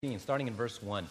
Starting in verse 1. It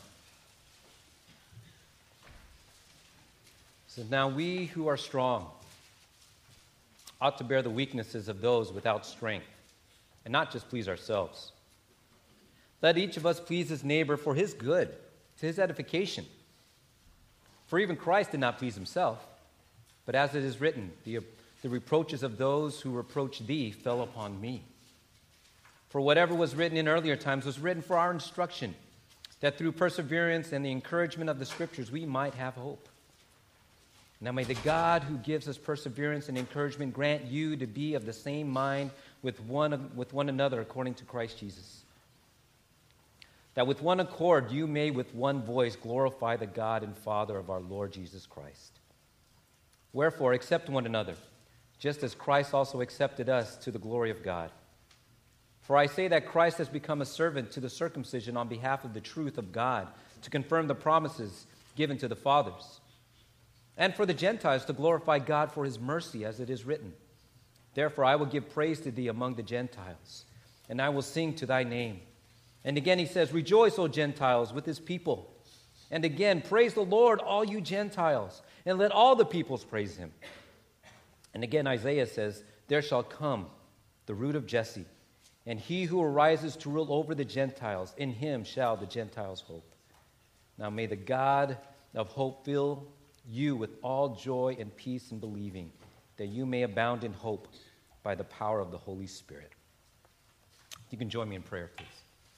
says, "Now we who are strong ought to bear the weaknesses of those without strength, and not just please ourselves. Let each of us please his neighbor for his good, to his edification. For even Christ did not please himself, but as it is written, the reproaches of those who reproach thee fell upon me. For whatever was written in earlier times was written for our instruction, that through perseverance and the encouragement of the Scriptures we might have hope. Now may the God who gives us perseverance and encouragement grant you to be of the same mind with one another according to Christ Jesus, that with one accord you may with one voice glorify the God and Father of our Lord Jesus Christ. Wherefore accept one another, just as Christ also accepted us to the glory of God. For I say that Christ has become a servant to the circumcision on behalf of the truth of God, to confirm the promises given to the fathers, and for the Gentiles to glorify God for his mercy, as it is written, Therefore I will give praise to thee among the Gentiles, and I will sing to thy name. And again he says, Rejoice, O Gentiles, with his people. And again, praise the Lord, all you Gentiles, and let all the peoples praise him. And again Isaiah says, There shall come the root of Jesse, and he who arises to rule over the Gentiles, in him shall the Gentiles hope. Now may the God of hope fill you with all joy and peace in believing, that you may abound in hope by the power of the Holy Spirit." You can join me in prayer, please.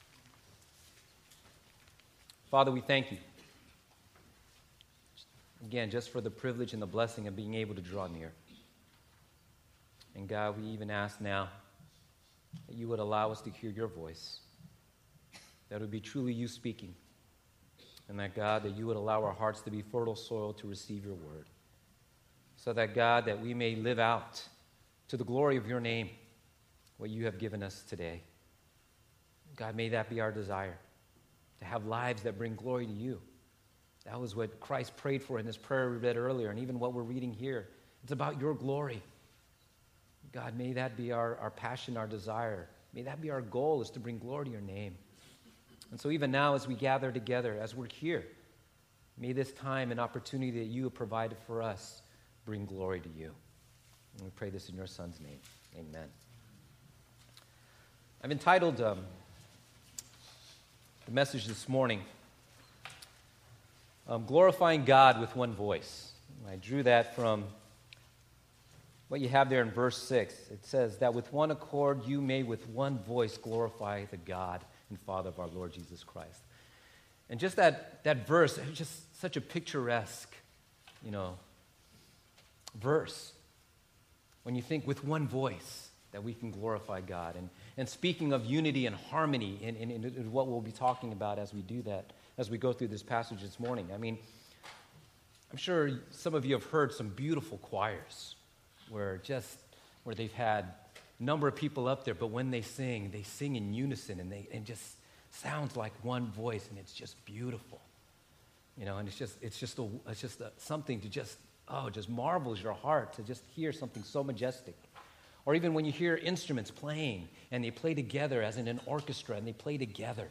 Father, we thank you, again, just for the privilege and the blessing of being able to draw near. And God, we even ask now that you would allow us to hear your voice, that it would be truly you speaking, and that, God, that you would allow our hearts to be fertile soil to receive your word, so that, God, that we may live out to the glory of your name what you have given us today. God, may that be our desire, to have lives that bring glory to you. That was what Christ prayed for in this prayer we read earlier, and even what we're reading here. It's about your glory. God, may that be our passion, our desire. May that be our goal, is to bring glory to your name. And so even now, as we gather together, as we're here, may this time and opportunity that you have provided for us bring glory to you. And we pray this in your Son's name. Amen. I've entitled the message this morning, Glorifying God with One Voice. I drew that from what you have there in verse 6. It says that with one accord you may with one voice glorify the God and Father of our Lord Jesus Christ. And just that verse, it's just such a picturesque, verse. When you think with one voice that we can glorify God. And speaking of unity and harmony in what we'll be talking about as we do that, as we go through this passage this morning. I mean, I'm sure some of you have heard some beautiful choirs where they've had a number of people up there, but when they sing in unison, and just sounds like one voice, and it's just beautiful, and it's just something to just marvels your heart to just hear something so majestic. Or even when you hear instruments playing, and they play together as in an orchestra, and they play together.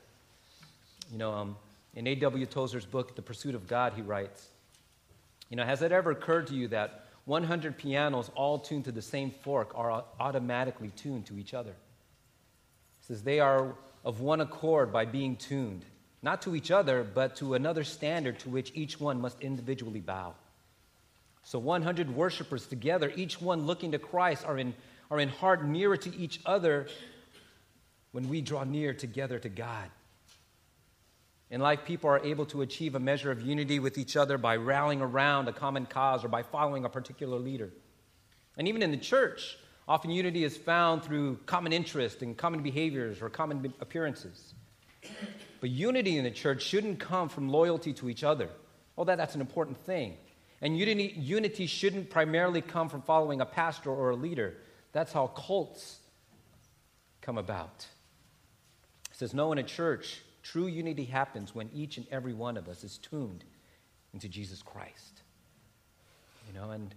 In A.W. Tozer's book, The Pursuit of God, he writes, has it ever occurred to you that 100 pianos all tuned to the same fork are automatically tuned to each other? It says they are of one accord by being tuned, not to each other, but to another standard to which each one must individually bow. So 100 worshipers together, each one looking to Christ, are in heart nearer to each other when we draw near together to God. In life, people are able to achieve a measure of unity with each other by rallying around a common cause or by following a particular leader. And even in the church, often unity is found through common interest and common behaviors or common appearances. But unity in the church shouldn't come from loyalty to each other. Although that's an important thing. And unity shouldn't primarily come from following a pastor or a leader. That's how cults come about. It says, no, in a church, true unity happens when each and every one of us is tuned into Jesus Christ. And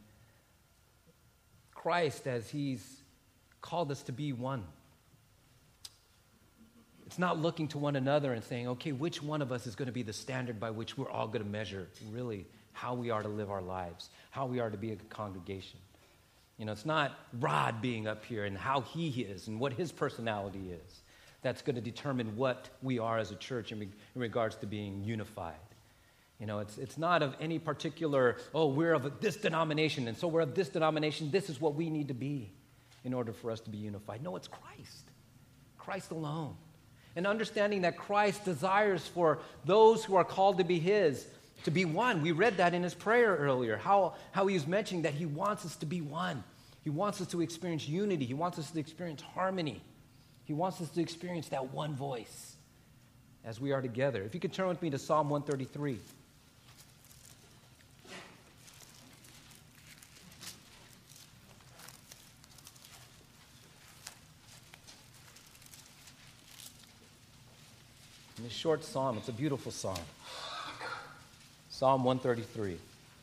Christ, as he's called us to be one, It's not looking to one another and saying, okay, which one of us is going to be the standard by which we're all going to measure really how we are to live our lives, how we are to be a congregation. It's not Rod being up here and how he is and what his personality is that's going to determine what we are as a church in regards to being unified. It's not of any particular, we're of this denomination, and so we're of this denomination. This is what we need to be in order for us to be unified. No, it's Christ. Christ alone. And understanding that Christ desires for those who are called to be his to be one. We read that in his prayer earlier, how he was mentioning that he wants us to be one. He wants us to experience unity. He wants us to experience harmony. He wants us to experience that one voice as we are together. If you could turn with me to Psalm 133. In this short psalm, it's a beautiful psalm. Psalm 133.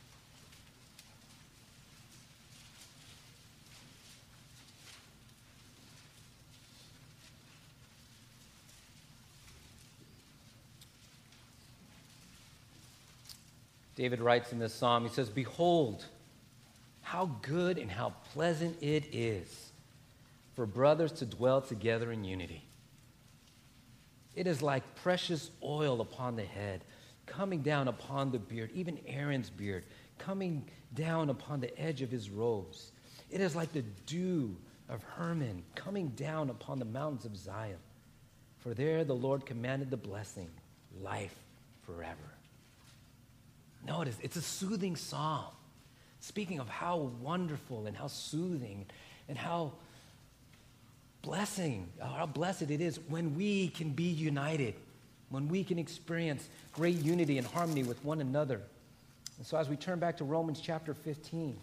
David writes in this psalm, he says, "Behold, how good and how pleasant it is for brothers to dwell together in unity. It is like precious oil upon the head, coming down upon the beard, even Aaron's beard, coming down upon the edge of his robes. It is like the dew of Hermon, coming down upon the mountains of Zion. For there the Lord commanded the blessing, life forever." Notice, it's a soothing psalm, speaking of how wonderful and how soothing and how blessed it is when we can be united, when we can experience great unity and harmony with one another. And so as we turn back to Romans chapter 15,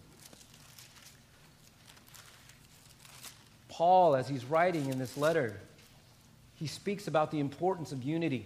Paul, as he's writing in this letter, he speaks about the importance of unity.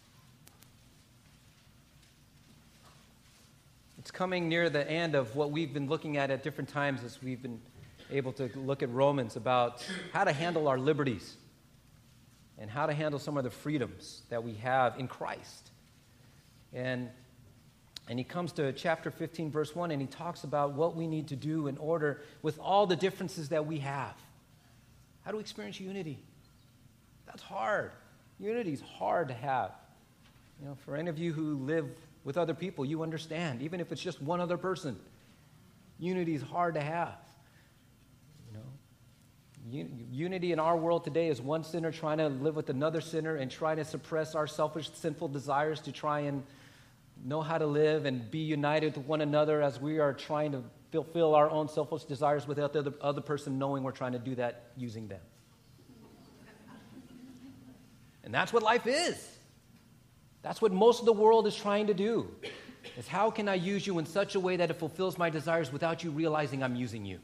It's coming near the end of what we've been looking at different times as we've been able to look at Romans about how to handle our liberties and how to handle some of the freedoms that we have in Christ. And he comes to chapter 15, verse 1, and he talks about what we need to do in order with all the differences that we have. How do we experience unity? That's hard. Unity is hard to have. For any of you who live with other people, you understand, even if it's just one other person, unity is hard to have. Unity in our world today is one sinner trying to live with another sinner and trying to suppress our selfish, sinful desires to try and know how to live and be united with one another as we are trying to fulfill our own selfish desires without the other person knowing we're trying to do that using them. And that's what life is. That's what most of the world is trying to do, is how can I use you in such a way that it fulfills my desires without you realizing I'm using you?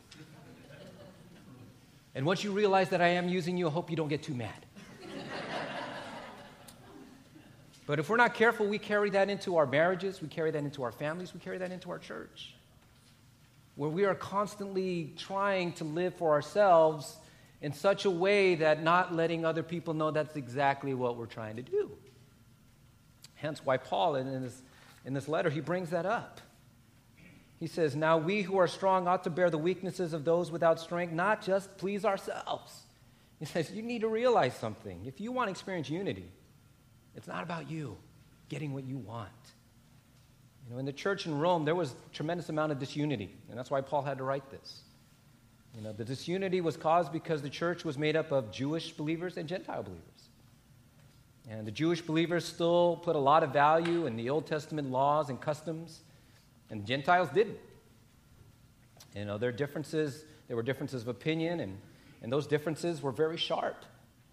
And once you realize that I am using you, I hope you don't get too mad. But if we're not careful, we carry that into our marriages, we carry that into our families, we carry that into our church, where we are constantly trying to live for ourselves in such a way that not letting other people know that's exactly what we're trying to do. Hence why Paul, in this letter, he brings that up. He says, "Now we who are strong ought to bear the weaknesses of those without strength, not just please ourselves." He says, you need to realize something. If you want to experience unity, it's not about you getting what you want. In the church in Rome, there was a tremendous amount of disunity, and that's why Paul had to write this. The disunity was caused because the church was made up of Jewish believers and Gentile believers. And the Jewish believers still put a lot of value in the Old Testament laws and customs, and the Gentiles didn't. There were differences of opinion, and those differences were very sharp.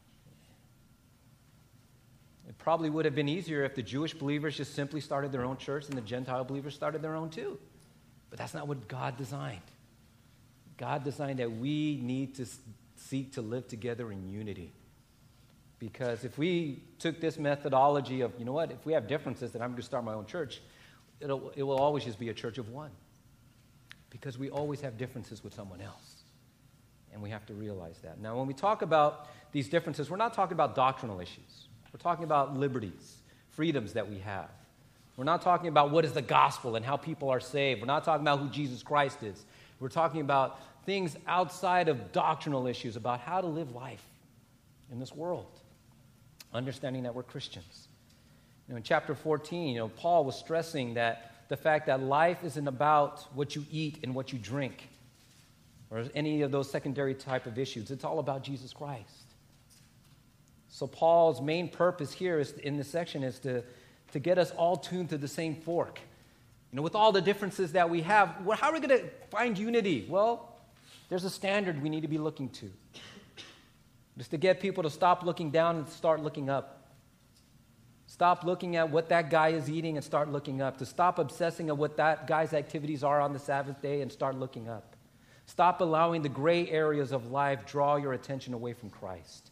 It probably would have been easier if the Jewish believers just simply started their own church and the Gentile believers started their own too. But that's not what God designed. God designed that we need to seek to live together in unity. Because if we took this methodology of, if we have differences, then I'm going to start my own church, it will always just be a church of one. Because we always have differences with someone else. And we have to realize that. Now, when we talk about these differences, we're not talking about doctrinal issues. We're talking about liberties, freedoms that we have. We're not talking about what is the gospel and how people are saved. We're not talking about who Jesus Christ is. We're talking about things outside of doctrinal issues, about how to live life in this world, understanding that we're Christians. In chapter 14, Paul was stressing that the fact that life isn't about what you eat and what you drink or any of those secondary type of issues. It's all about Jesus Christ. So Paul's main purpose here in this section is to get us all tuned to the same fork. With all the differences that we have, how are we going to find unity? Well, there's a standard we need to be looking to. Just to get people to stop looking down and start looking up. Stop looking at what that guy is eating and start looking up. To stop obsessing on what that guy's activities are on the Sabbath day and start looking up. Stop allowing the gray areas of life draw your attention away from Christ.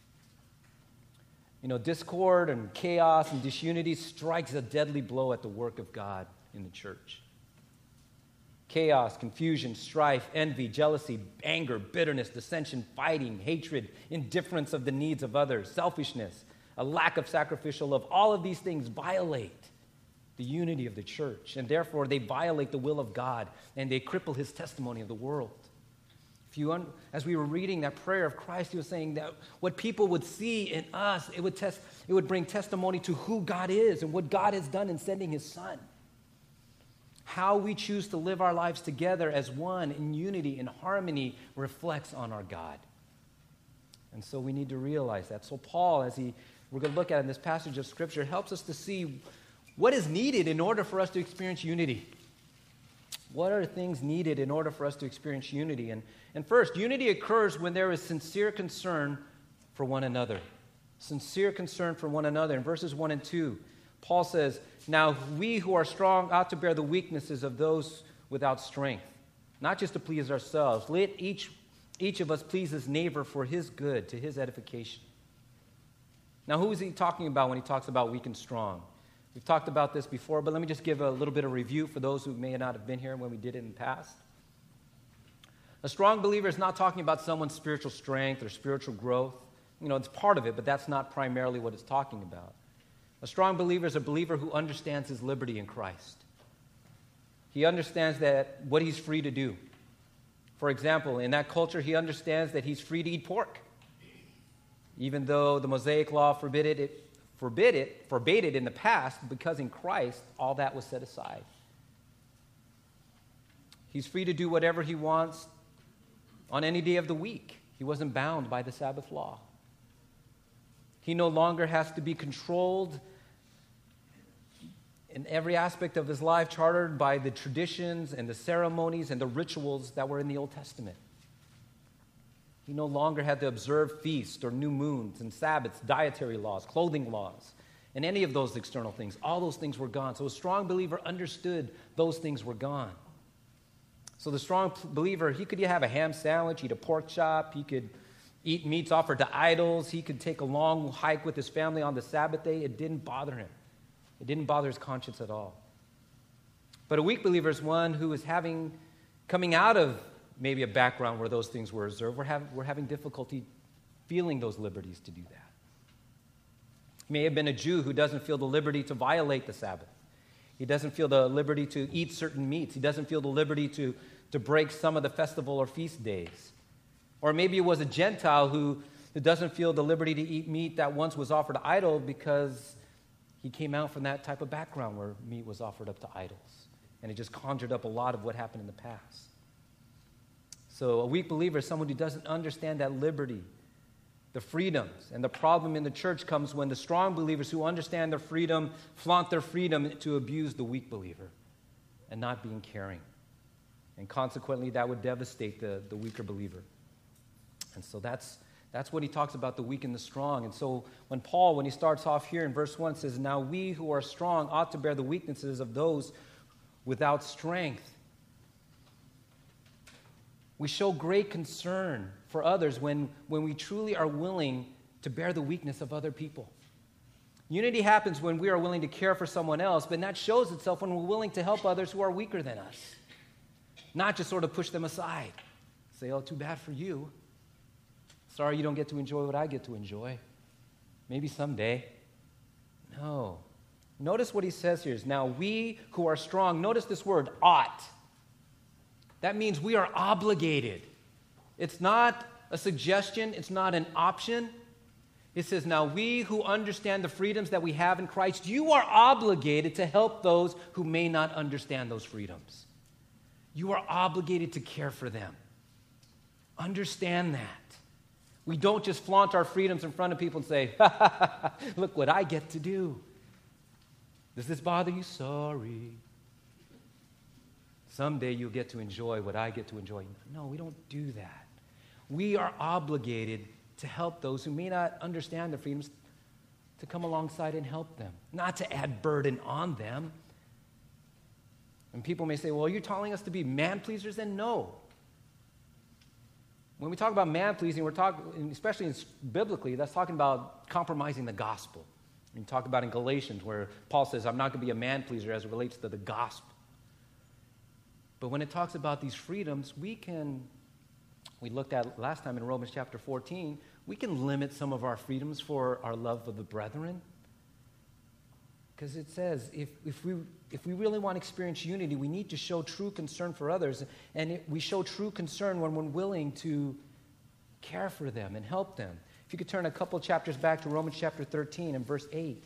Discord and chaos and disunity strikes a deadly blow at the work of God in the church. Chaos, confusion, strife, envy, jealousy, anger, bitterness, dissension, fighting, hatred, indifference of the needs of others, selfishness, a lack of sacrificial love. All of these things violate the unity of the church, and therefore they violate the will of God, and they cripple his testimony of the world. As we were reading that prayer of Christ, he was saying that what people would see in us, it would bring testimony to who God is and what God has done in sending his Son. How we choose to live our lives together as one in unity and harmony reflects on our God. And so we need to realize that. So Paul, we're going to look at in this passage of Scripture, helps us to see what is needed in order for us to experience unity. What are things needed in order for us to experience unity? And first, unity occurs when there is sincere concern for one another. Sincere concern for one another. In verses 1 and 2, Paul says, "Now we who are strong ought to bear the weaknesses of those without strength, not just to please ourselves. Let each of us please his neighbor for his good, to his edification." Now, who is he talking about when he talks about weak and strong? We've talked about this before, but let me just give a little bit of review for those who may not have been here when we did it in the past. A strong believer is not talking about someone's spiritual strength or spiritual growth. It's part of it, but that's not primarily what it's talking about. A strong believer is a believer who understands his liberty in Christ. He understands that what he's free to do. For example, in that culture, he understands that he's free to eat pork, even though the Mosaic law forbade it in the past, because in Christ, all that was set aside. He's free to do whatever he wants on any day of the week. He wasn't bound by the Sabbath law. He no longer has to be controlled in every aspect of his life, chartered by the traditions and the ceremonies and the rituals that were in the Old Testament. He no longer had to observe feasts or new moons and Sabbaths, dietary laws, clothing laws, and any of those external things. All those things were gone. So a strong believer understood those things were gone. So the strong believer, he could have a ham sandwich, eat a pork chop, he could eat meats offered to idols, he could take a long hike with his family on the Sabbath day. It didn't bother him. It didn't bother his conscience at all. But a weak believer is one who is coming out of maybe a background where those things were reserved. We're having difficulty feeling those liberties to do that. He may have been a Jew who doesn't feel the liberty to violate the Sabbath. He doesn't feel the liberty to eat certain meats. He doesn't feel the liberty to break some of the festival or feast days. Or maybe it was a Gentile who doesn't feel the liberty to eat meat that once was offered to idol because he came out from that type of background where meat was offered up to idols. And it just conjured up a lot of what happened in the past. So a weak believer is someone who doesn't understand that liberty, the freedoms. And the problem in the church comes when the strong believers who understand their freedom flaunt their freedom to abuse the weak believer and not being caring. And consequently, that would devastate the weaker believer. And so that's what he talks about, the weak and the strong. And so when Paul, when he starts off here in verse 1, says, "Now we who are strong ought to bear the weaknesses of those without strength." We show great concern for others when we truly are willing to bear the weakness of other people. Unity happens when we are willing to care for someone else, but that shows itself when we're willing to help others who are weaker than us. Not just sort of push them aside. Say, "Oh, too bad for you. Sorry you don't get to enjoy what I get to enjoy." Maybe someday. No. Notice what he says here is, now we who are strong, notice this word, ought. That means we are obligated. It's not a suggestion. It's not an option. It says, now we who understand the freedoms that we have in Christ, you are obligated to help those who may not understand those freedoms. You are obligated to care for them. Understand that. We don't just flaunt our freedoms in front of people and say, ha, ha, ha, ha, look what I get to do. Does this bother you? Sorry. Someday you'll get to enjoy what I get to enjoy. No, we don't do that. We are obligated to help those who may not understand the freedoms, to come alongside and help them, not to add burden on them. And people may say, well, you're telling us to be man-pleasers? Then no. When we talk about man-pleasing, we're talking, especially biblically, that's talking about compromising the gospel. We talk about in Galatians where Paul says, I'm not going to be a man-pleaser as it relates to the gospel. But when it talks about these freedoms, we looked at last time in Romans chapter 14, we can limit some of our freedoms for our love of the brethren. Because it says, if we really want to experience unity, we need to show true concern for others. And we show true concern when we're willing to care for them and help them. If you could turn a couple chapters back to Romans chapter 13 and verse 8.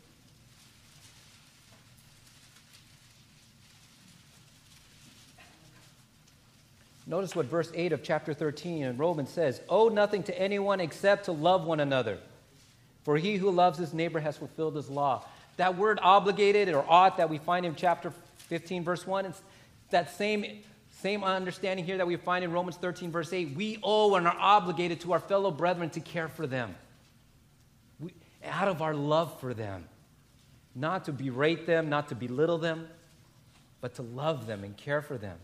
Notice what verse 8 of chapter 13 in Romans says, owe nothing to anyone except to love one another. For he who loves his neighbor has fulfilled his law. That word obligated or ought that we find in chapter 15, verse 1, it's that same understanding here that we find in Romans 13, verse 8. We owe and are obligated to our fellow brethren to care for them. Out of our love for them. Not to berate them, not to belittle them, but to love them and care for them.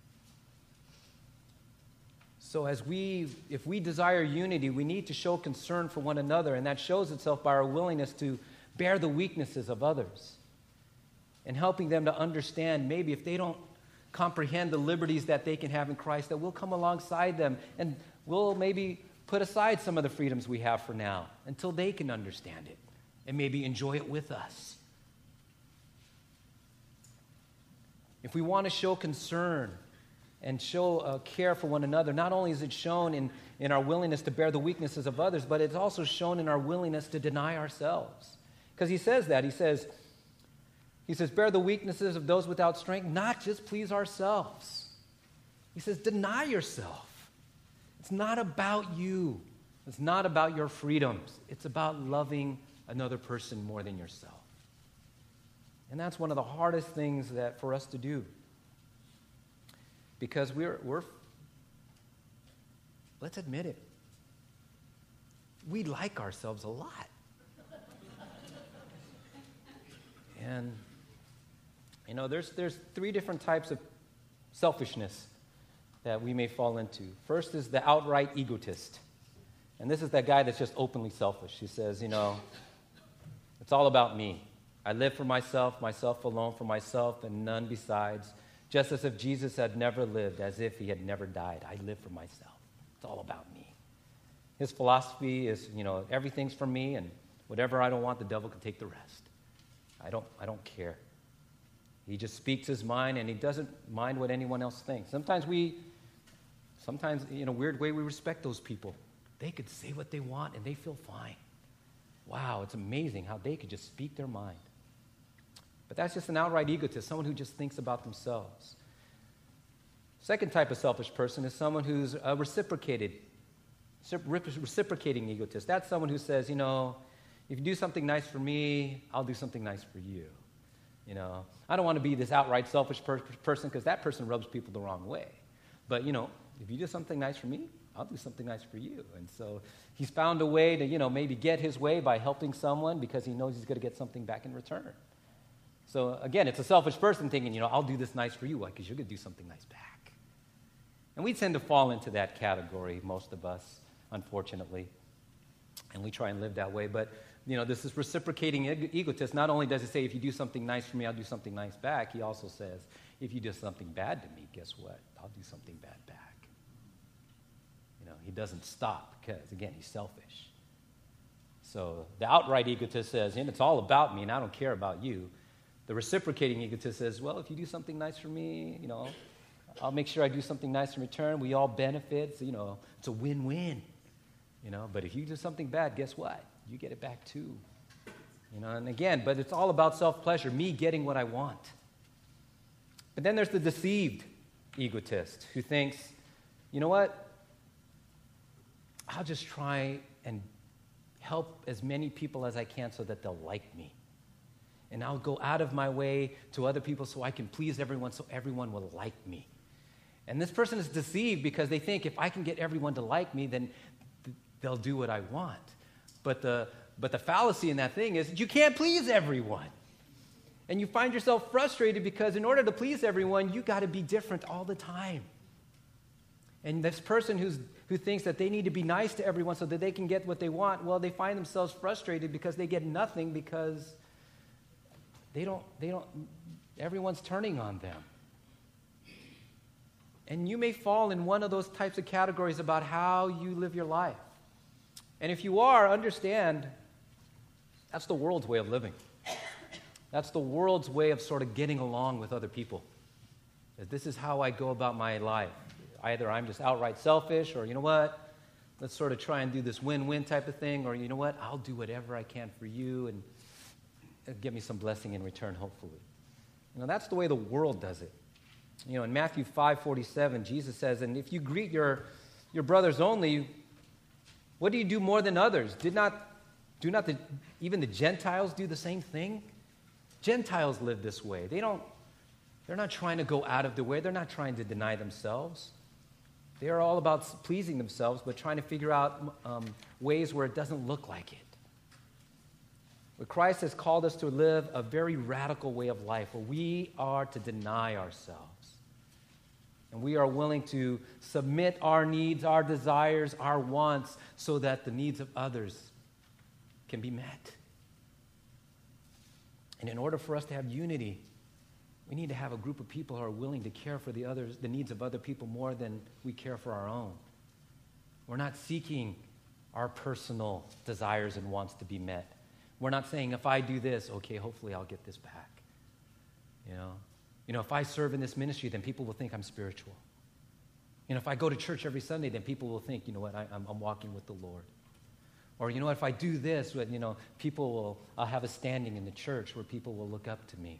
So if we desire unity, we need to show concern for one another, and that shows itself by our willingness to bear the weaknesses of others and helping them to understand, maybe if they don't comprehend the liberties that they can have in Christ, that we'll come alongside them and we'll maybe put aside some of the freedoms we have for now until they can understand it and maybe enjoy it with us. If we want to show concern and show care for one another, not only is it shown in our willingness to bear the weaknesses of others, but it's also shown in our willingness to deny ourselves. Because he says that. He says, bear the weaknesses of those without strength, not just please ourselves. He says, deny yourself. It's not about you. It's not about your freedoms. It's about loving another person more than yourself. And that's one of the hardest things that for us to do. Because we're let's admit it, we like ourselves a lot. And, there's three different types of selfishness that we may fall into. First is the outright egotist. And this is that guy that's just openly selfish. He says, it's all about me. I live for myself alone, for myself, and none besides. Just as if Jesus had never lived, as if he had never died. I live for myself. It's all about me. His philosophy is, everything's for me, and whatever I don't want, the devil can take the rest. I don't care. He just speaks his mind, and he doesn't mind what anyone else thinks. Sometimes in a weird way, we respect those people. They could say what they want, and they feel fine. Wow, it's amazing how they could just speak their mind. But that's just an outright egotist, someone who just thinks about themselves. Second type of selfish person is someone who's reciprocating egotist. That's someone who says, if you do something nice for me, I'll do something nice for you. I don't want to be this outright selfish person because that person rubs people the wrong way. But, if you do something nice for me, I'll do something nice for you. And so he's found a way to, maybe get his way by helping someone because he knows he's going to get something back in return. So again, it's a selfish person thinking, I'll do this nice for you because you're going to do something nice back. And we tend to fall into that category, most of us, unfortunately. And we try and live that way. But, this is reciprocating egotist. Not only does he say, if you do something nice for me, I'll do something nice back. He also says, if you do something bad to me, guess what? I'll do something bad back. He doesn't stop because, again, he's selfish. So the outright egotist says, it's all about me and I don't care about you. The reciprocating egotist says, well, if you do something nice for me, I'll make sure I do something nice in return. We all benefit. So, it's a win-win. But if you do something bad, guess what? You get it back too. And again, but it's all about self-pleasure, me getting what I want. But then there's the deceived egotist who thinks, you know what? I'll just try and help as many people as I can so that they'll like me. And I'll go out of my way to other people so I can please everyone so everyone will like me. And this person is deceived because they think if I can get everyone to like me, then they'll do what I want. But the fallacy in that thing is you can't please everyone. And you find yourself frustrated because in order to please everyone, you got to be different all the time. And this person who thinks that they need to be nice to everyone so that they can get what they want, well, they find themselves frustrated because they get nothing because everyone's turning on them. And you may fall in one of those types of categories about how you live your life. And if you are, understand, that's the world's way of living. That's the world's way of sort of getting along with other people. This is how I go about my life. Either I'm just outright selfish, or you know what, let's sort of try and do this win-win type of thing, or you know what, I'll do whatever I can for you and give me some blessing in return, hopefully. That's the way the world does it. In Matthew 5:47, Jesus says, and if you greet your brothers only, what do you do more than others? Do not even the Gentiles do the same thing? Gentiles live this way. They're not trying to go out of the way. They're not trying to deny themselves. They are all about pleasing themselves, but trying to figure out ways where it doesn't look like it. But Christ has called us to live a very radical way of life where we are to deny ourselves. And we are willing to submit our needs, our desires, our wants, so that the needs of others can be met. And in order for us to have unity, we need to have a group of people who are willing to care for the needs of other people more than we care for our own. We're not seeking our personal desires and wants to be met. We're not saying, if I do this, okay, hopefully I'll get this back. If I serve in this ministry, then people will think I'm spiritual. If I go to church every Sunday, then people will think, I'm walking with the Lord. Or, if I do this, I'll have a standing in the church where people will look up to me.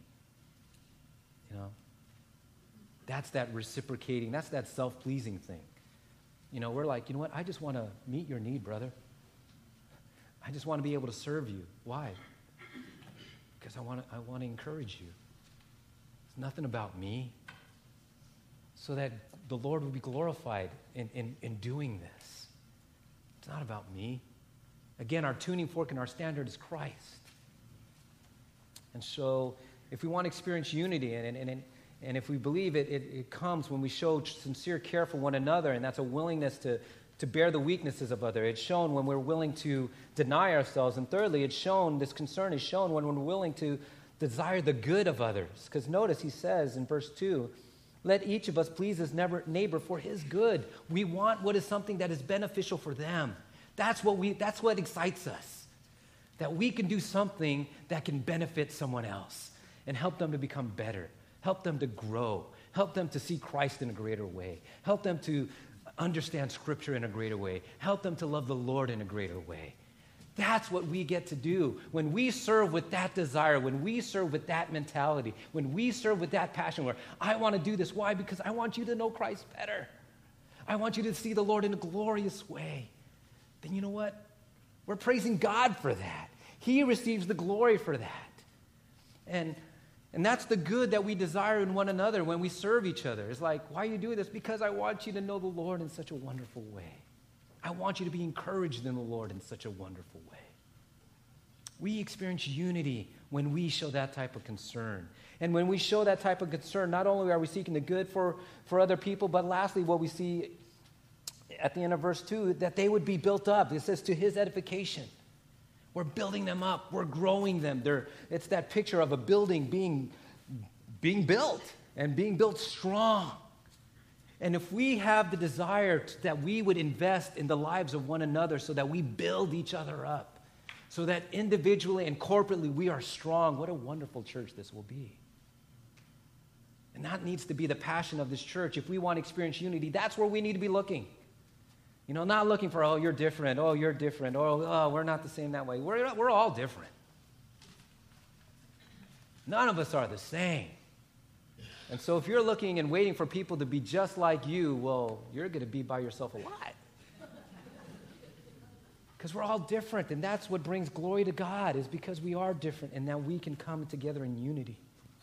That's that reciprocating, that's that self-pleasing thing. We're like, I just want to meet your need, brother. I just want to be able to serve you. Why? Because I want to encourage you. It's nothing about me. So that the Lord will be glorified in doing this. It's not about me. Again, our tuning fork and our standard is Christ. And so if we want to experience unity, and if we believe it comes when we show sincere care for one another, and that's a willingness to bear the weaknesses of others. It's shown when we're willing to deny ourselves. And thirdly, this concern is shown when we're willing to desire the good of others. Because notice he says in verse 2, let each of us please his neighbor for his good. We want what is something that is beneficial for them. That's what excites us. That we can do something that can benefit someone else and help them to become better, help them to grow, help them to see Christ in a greater way, help them to understand Scripture in a greater way, help them to love the Lord in a greater way. That's what we get to do. When we serve with that desire, when we serve with that mentality, when we serve with that passion where I want to do this. Why? Because I want you to know Christ better. I want you to see the Lord in a glorious way. Then you know what? We're praising God for that. He receives the glory for that. And that's the good that we desire in one another when we serve each other. It's like, why are you doing this? Because I want you to know the Lord in such a wonderful way. I want you to be encouraged in the Lord in such a wonderful way. We experience unity when we show that type of concern. And when we show that type of concern, not only are we seeking the good for other people, but lastly, what we see at the end of verse 2, that they would be built up. It says, to his edification. We're building them up. We're growing them. It's that picture of a building being built and being built strong. And if we have the desire that we would invest in the lives of one another so that we build each other up, so that individually and corporately we are strong. What a wonderful church this will be. And that needs to be the passion of this church. If we want to experience unity, that's where we need to be looking. Not looking for, oh, you're different, oh, you're different, oh, we're not the same that way. We're all different. None of us are the same. And so if you're looking and waiting for people to be just like you, well, you're going to be by yourself a lot. Because we're all different, and that's what brings glory to God, is because we are different, and now we can come together in unity.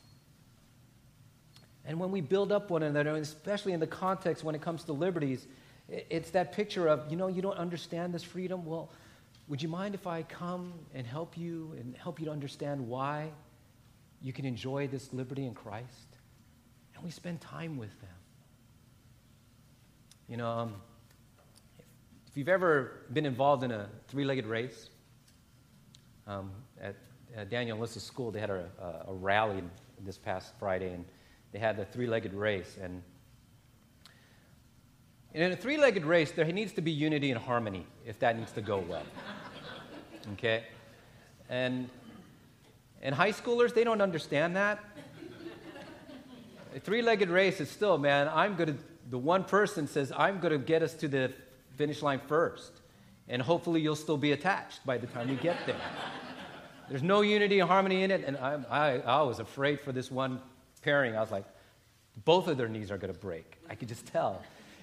And when we build up one another, and especially in the context when it comes to liberties, it's that picture of, you don't understand this freedom? Well, would you mind if I come and help you to understand why you can enjoy this liberty in Christ? And we spend time with them. If you've ever been involved in a three-legged race, at Daniel and Alyssa's school, they had a rally this past Friday, and they had the three-legged race. And in a three-legged race, there needs to be unity and harmony if that needs to go well. Okay? And high schoolers, they don't understand that. A three-legged race is still, man, the one person says, I'm going to get us to the finish line first. And hopefully you'll still be attached by the time we get there. There's no unity and harmony in it. And I was afraid for this one pairing. I was like, both of their knees are going to break. I could just tell.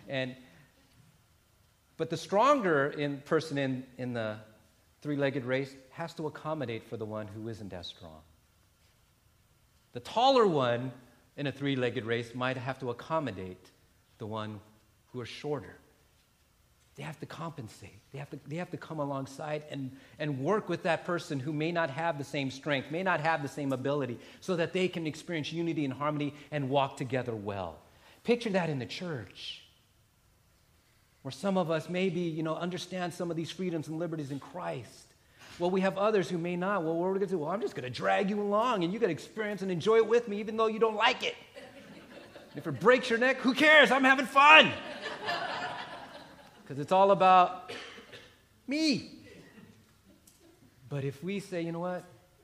But the stronger person in the three-legged race has to accommodate for the one who isn't as strong. The taller one in a three-legged race might have to accommodate the one who is shorter. They have to compensate. They have to come alongside and work with that person who may not have the same strength, may not have the same ability, so that they can experience unity and harmony and walk together well. Picture that in the church, where some of us maybe, understand some of these freedoms and liberties in Christ. Well, we have others who may not. Well, what are we going to do? Well, I'm just going to drag you along, and you got to experience and enjoy it with me, even though you don't like it. If it breaks your neck, who cares? I'm having fun. Because it's all about me. But if we say, you know what?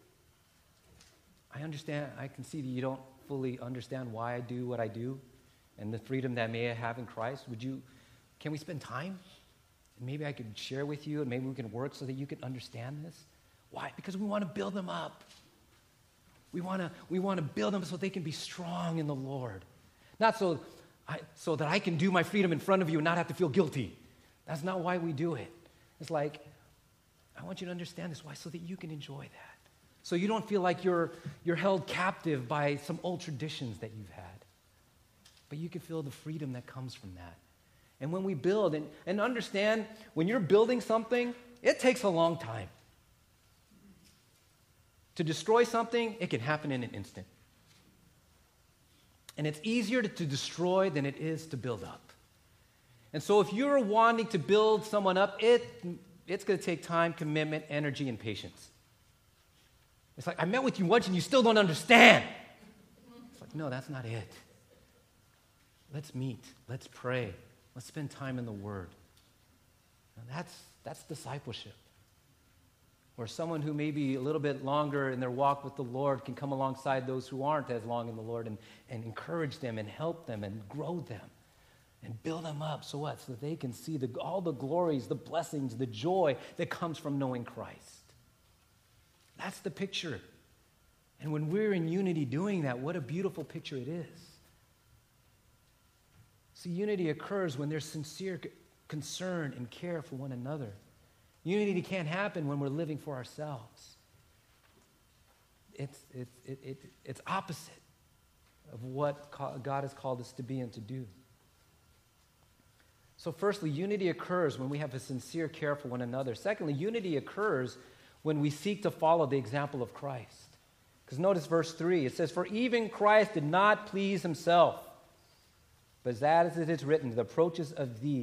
I understand, I can see that you don't fully understand why I do what I do and the freedom that I may have in Christ. Can we spend time? And maybe I could share with you, and maybe we can work so that you can understand this. Why? Because we want to build them up. We want to build them so they can be strong in the Lord. Not so that I can do my freedom in front of you and not have to feel guilty. That's not why we do it. It's like, I want you to understand this. Why? So that you can enjoy that. So you don't feel like you're held captive by some old traditions that you've had. But you can feel the freedom that comes from that. And when we build, and understand, when you're building something, it takes a long time. To destroy something, it can happen in an instant. And it's easier to destroy than it is to build up. And so if you're wanting to build someone up, it's going to take time, commitment, energy, and patience. It's like, I met with you once and you still don't understand. It's like, no, that's not it. Let's meet. Let's pray. Let's spend time in the Word. Now that's discipleship. Where someone who may be a little bit longer in their walk with the Lord can come alongside those who aren't as long in the Lord and encourage them and help them and grow them and build them up. So what? So that they can see all the glories, the blessings, the joy that comes from knowing Christ. That's the picture. And when we're in unity doing that, what a beautiful picture it is. See, unity occurs when there's sincere concern and care for one another. Unity can't happen when we're living for ourselves. It's opposite of what God has called us to be and to do. So firstly, unity occurs when we have a sincere care for one another. Secondly, unity occurs when we seek to follow the example of Christ. Because notice verse 3, it says, "For even Christ did not please himself, but as it is written, the reproaches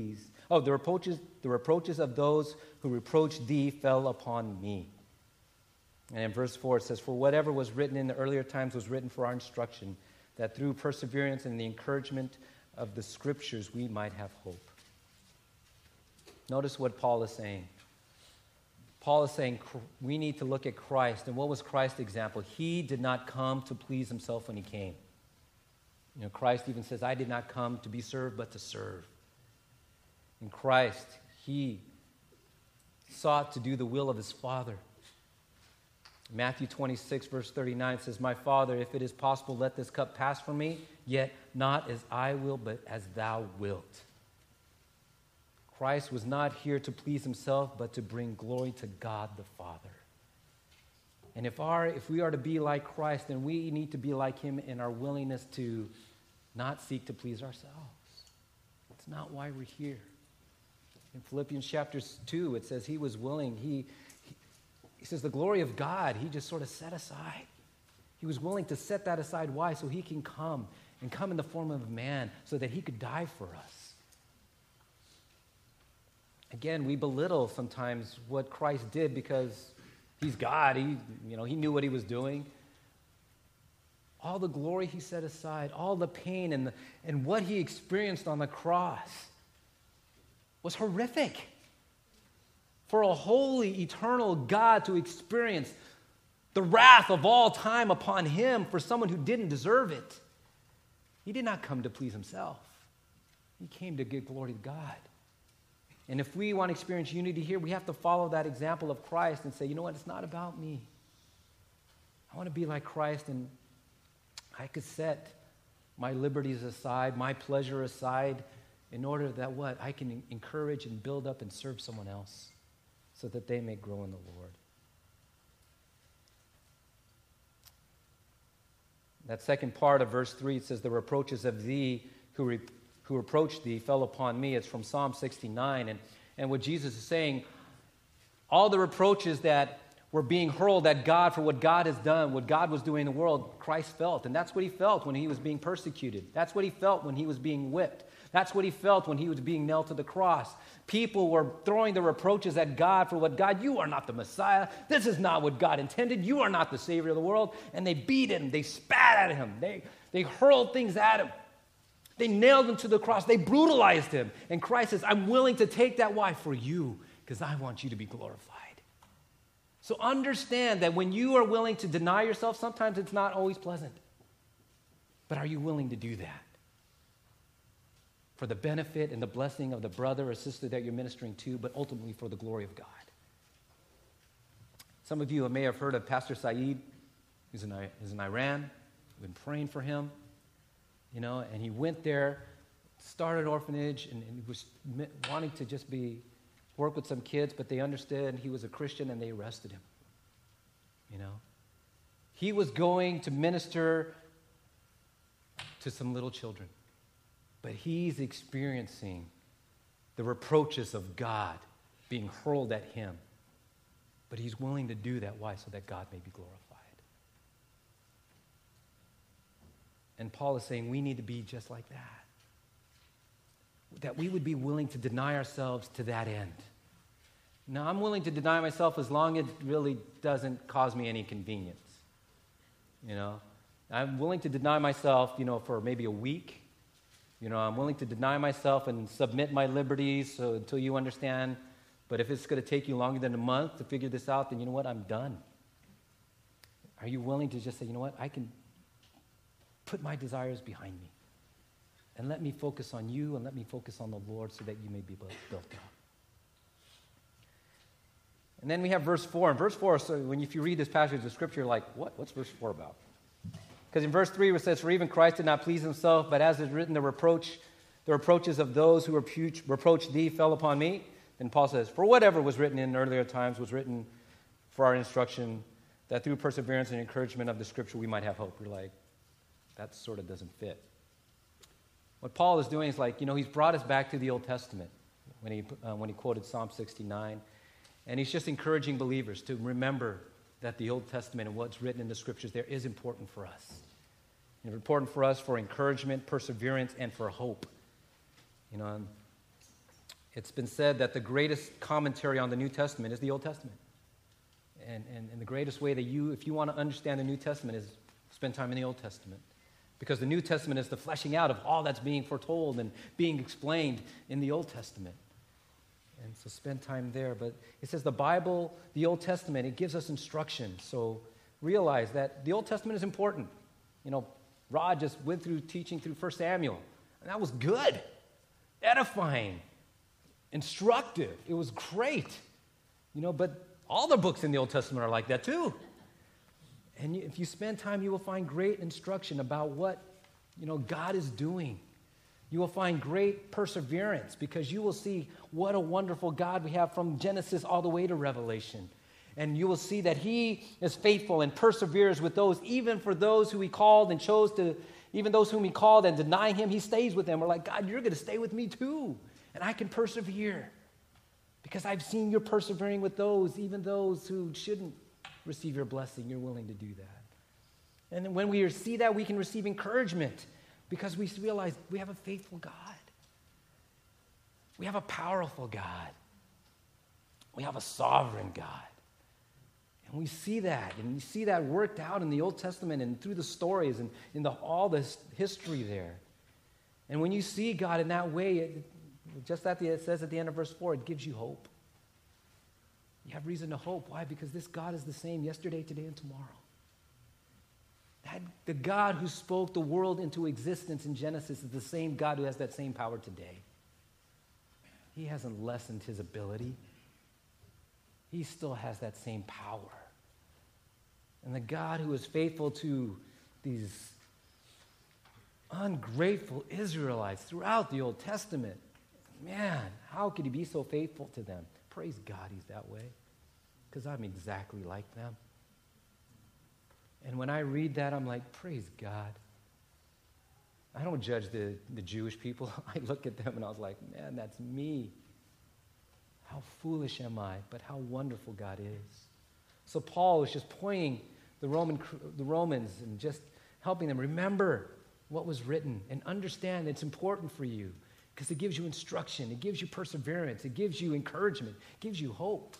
of those who reproached thee fell upon me." And in verse 4 it says, "For whatever was written in the earlier times was written for our instruction, that through perseverance and the encouragement of the Scriptures we might have hope." Notice what Paul is saying. Paul is saying we need to look at Christ. And what was Christ's example? He did not come to please himself when he came. You know, Christ even says, I did not come to be served, but to serve. In Christ, he sought to do the will of his Father. Matthew 26, verse 39 says, My Father, if it is possible, let this cup pass from me, yet not as I will, but as thou wilt. Christ was not here to please himself, but to bring glory to God the Father. And if we are to be like Christ, then we need to be like him in our willingness to not seek to please ourselves. It's not why we're here. In Philippians chapter 2, it says he was willing. He says the glory of God, he just sort of set aside. He was willing to set that aside. Why? So he can come in the form of a man so that he could die for us. Again, we belittle sometimes what Christ did because he's God. He knew what he was doing. All the glory he set aside, all the pain and what he experienced on the cross was horrific. For a holy, eternal God to experience the wrath of all time upon him for someone who didn't deserve it. He did not come to please himself. He came to give glory to God. And if we want to experience unity here, we have to follow that example of Christ and say, you know what, it's not about me. I want to be like Christ, and I could set my liberties aside, my pleasure aside, in order that what? I can encourage and build up and serve someone else so that they may grow in the Lord. That second part of verse 3, it says, the reproaches of thee who reproached thee fell upon me. It's from Psalm 69. And what Jesus is saying, all the reproaches that were being hurled at God for what God has done, what God was doing in the world, Christ felt. And that's what he felt when he was being persecuted. That's what he felt when he was being whipped. That's what he felt when he was being nailed to the cross. People were throwing the reproaches at God for what God, you are not the Messiah. This is not what God intended. You are not the Savior of the world. And they beat him. They spat at him. They hurled things at him. They nailed him to the cross. They brutalized him. And Christ says, I'm willing to take that. Why? For you, because I want you to be glorified. So understand that when you are willing to deny yourself, sometimes it's not always pleasant. But are you willing to do that? For the benefit and the blessing of the brother or sister that you're ministering to, but ultimately for the glory of God. Some of you may have heard of Pastor Saeed, who's in Iran. We've been praying for him. And he went there, started an orphanage, and he was wanting to just work with some kids, but they understood he was a Christian, and they arrested him. He was going to minister to some little children, but he's experiencing the reproaches of God being hurled at him. But he's willing to do that. Why? So that God may be glorified. And Paul is saying we need to be just like that. That we would be willing to deny ourselves to that end. Now, I'm willing to deny myself as long as it really doesn't cause me any convenience. I'm willing to deny myself, for maybe a week. I'm willing to deny myself and submit my liberties until you understand. But if it's going to take you longer than a month to figure this out, then you know what? I'm done. Are you willing to just say, you know what? I can put my desires behind me. And let me focus on you and let me focus on the Lord so that you may be built up. And then we have verse 4. And verse 4, so if you read this passage of Scripture, you're like, what's verse 4 about? Because in verse 3 it says, for even Christ did not please himself, but as is written, the reproaches of those who reproach thee fell upon me. And Paul says, for whatever was written in earlier times was written for our instruction, that through perseverance and encouragement of the Scripture we might have hope. We're like, that sort of doesn't fit. What Paul is doing is he's brought us back to the Old Testament when he quoted Psalm 69. And he's just encouraging believers to remember that the Old Testament and what's written in the Scriptures there is important for us. It's important for us for encouragement, perseverance, and for hope. It's been said that the greatest commentary on the New Testament is the Old Testament. And the greatest way that if you want to understand the New Testament is spend time in the Old Testament. Because the New Testament is the fleshing out of all that's being foretold and being explained in the Old Testament. And so spend time there. But it says the Bible, the Old Testament, it gives us instruction. So realize that the Old Testament is important. You know, Rod just went through teaching through 1 Samuel, and that was good, edifying, instructive. It was great. You know, but all the books in the Old Testament are like that too. And if you spend time, you will find great instruction about what, you know, God is doing. You will find great perseverance because you will see what a wonderful God we have from Genesis all the way to Revelation. And you will see that he is faithful and perseveres with those, even for those who he called and chose to, even those whom he called and denying him, he stays with them. We're like, God, you're going to stay with me too. And I can persevere because I've seen you're persevering with those, even those who shouldn't receive your blessing. You're willing to do that. And when we see that, we can receive encouragement because we realize we have a faithful God. We have a powerful God. We have a sovereign God. And we see that, and we see that worked out in the Old Testament and through the stories and in all this history there. And when you see God in that way, it says at the end of verse 4, it gives you hope. You have reason to hope. Why? Because this God is the same yesterday, today, and tomorrow. The God who spoke the world into existence in Genesis is the same God who has that same power today. He hasn't lessened his ability. He still has that same power. And the God who is faithful to these ungrateful Israelites throughout the Old Testament, man, how could he be so faithful to them? Praise God he's that way, because I'm exactly like them. And when I read that, I'm like, praise God. I don't judge the Jewish people. I look at them and I was like, man, that's me. How foolish am I, but how wonderful God is. So Paul is just pointing the Romans and just helping them remember what was written and understand it's important for you because it gives you instruction, it gives you perseverance, it gives you encouragement, it gives you hope.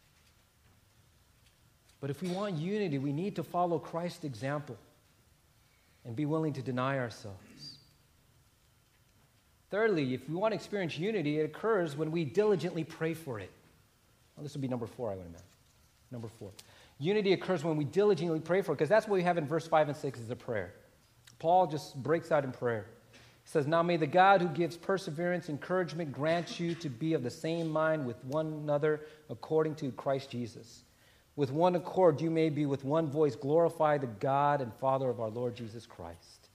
But if we want unity, we need to follow Christ's example and be willing to deny ourselves. Thirdly, if we want to experience unity, it occurs when we diligently pray for it. Well, this would be number 4, I would imagine. Number 4. Unity occurs when we diligently pray for it, because that's what we have in verse 5 and 6 is a prayer. Paul just breaks out in prayer. He says, now may the God who gives perseverance, encouragement, grant you to be of the same mind with one another according to Christ Jesus. With one accord you may be with one voice glorify the God and Father of our Lord Jesus Christ.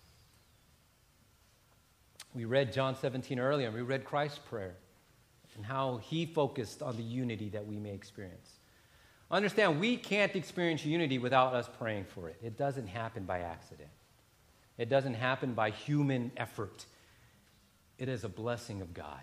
We read John 17 earlier, and we read Christ's prayer and how he focused on the unity that we may experience. Understand, we can't experience unity without us praying for it. It doesn't happen by accident. It doesn't happen by human effort. It is a blessing of God.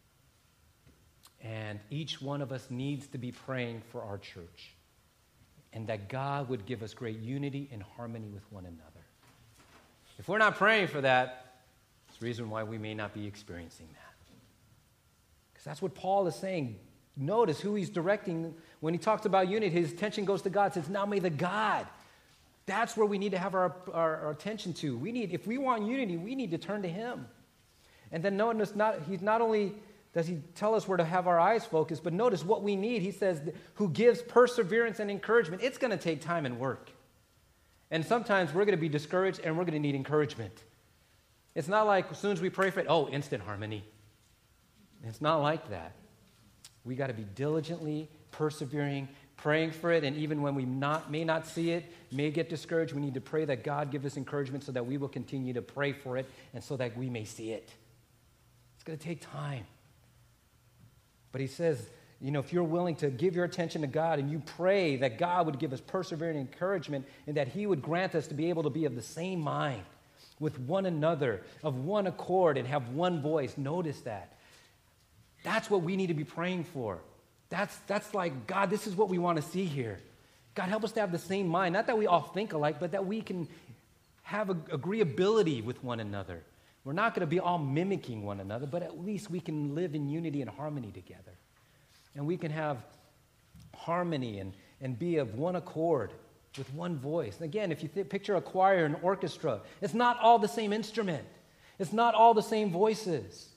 And each one of us needs to be praying for our church, and that God would give us great unity and harmony with one another. If we're not praying for that, it's the reason why we may not be experiencing that. Because that's what Paul is saying. Notice who he's directing when he talks about unity. His attention goes to God. It says, now may the God. That's where we need to have our attention to. If we want unity, we need to turn to him. And then notice, he's not only does he tell us where to have our eyes focused, but notice what we need. He says, who gives perseverance and encouragement. It's going to take time and work. And sometimes we're going to be discouraged and we're going to need encouragement. It's not like as soon as we pray for it, instant harmony. It's not like that. We got to be diligently persevering, praying for it, and even when we may not see it, may get discouraged, we need to pray that God give us encouragement so that we will continue to pray for it and so that we may see it. It's going to take time. But he says, if you're willing to give your attention to God and you pray that God would give us persevering encouragement and that he would grant us to be able to be of the same mind with one another, of one accord, and have one voice. Notice that. That's what we need to be praying for. That's like, God, this is what we want to see here. God, help us to have the same mind. Not that we all think alike, but that we can have agreeability with one another. We're not going to be all mimicking one another, but at least we can live in unity and harmony together. And we can have harmony and be of one accord with one voice. And again, if you picture a choir and orchestra, it's not all the same instrument. It's not all the same voices.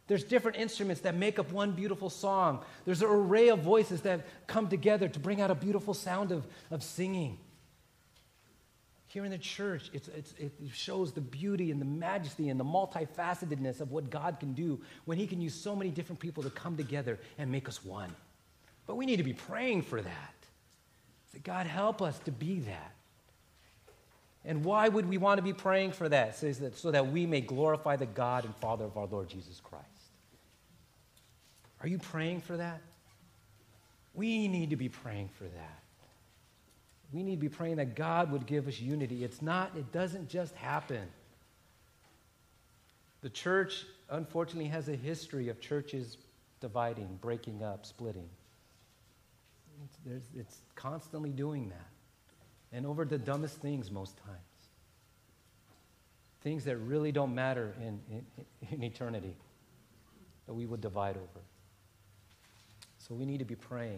There's different instruments that make up one beautiful song. There's an array of voices that come together to bring out a beautiful sound of singing. Here in the church, it shows the beauty and the majesty and the multifacetedness of what God can do when he can use so many different people to come together and make us one. But we need to be praying for that. Say, God, help us to be that. And why would we want to be praying for that? It says that so that we may glorify the God and Father of our Lord Jesus Christ. Are you praying for that? We need to be praying for that. We need to be praying that God would give us unity. It doesn't just happen. The church, unfortunately, has a history of churches dividing, breaking up, splitting. It's constantly doing that. And over the dumbest things most times. Things that really don't matter in eternity that we would divide over. So we need to be praying.